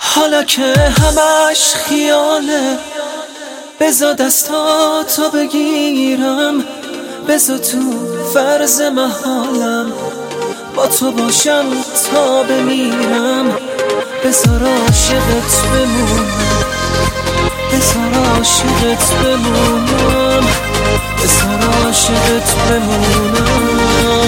حالا که همش خیاله، بذار دستاتو بگیرم، بذار تو فرض محالم با تو باشم تا بمیرم. بذار عاشقت بمونم، بذار عاشقت بمونم، بذار عاشقت بمونم.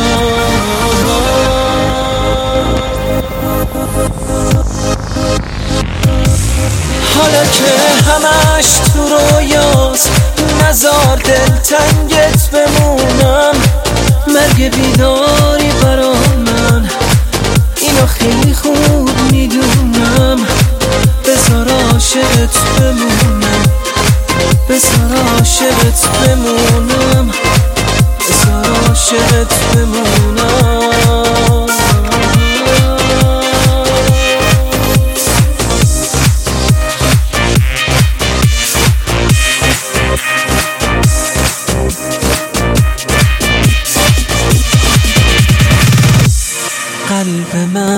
حالا که همش تو رویاست، نزار دلتنگت بمونم. مرگ بیداری برا من، اینو خیلی خوب میدونم. بذار عاشقت بمونم، بذار عاشقت بمونم، بذار عاشقت بمونم. قلب من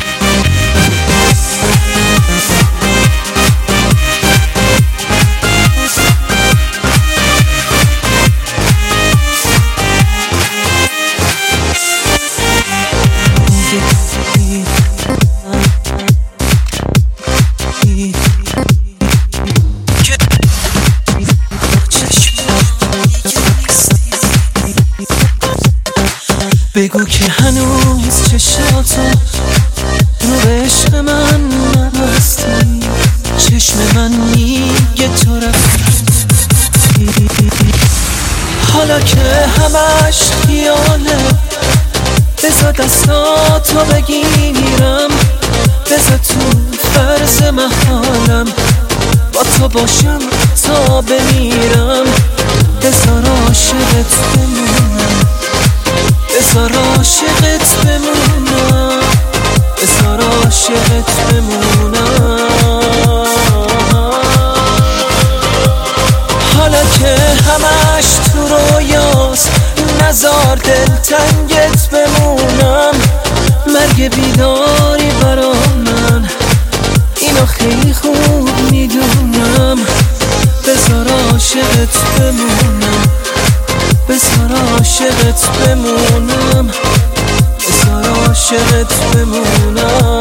بگو که هنوز چشاتو رو به عشق من نبستی. چشم من میگه تو رفتی. حالا که همش خیاله، بذار دستاتو بگیرم، بذار تو فرض محالم با تو باشم تا بمیرم. بذار عاشقت بمونم، بذار عاشقت بمونم، بذار عاشقت بمونم. حالا که همش تو رویاست، نزار دلتنگت بمونم. مرگ بیداری برا من، اینو خیلی خوب میدونم. بذار عاشقت بمونم، بذار عاشقت بمونم، بذار عاشقت بمونم.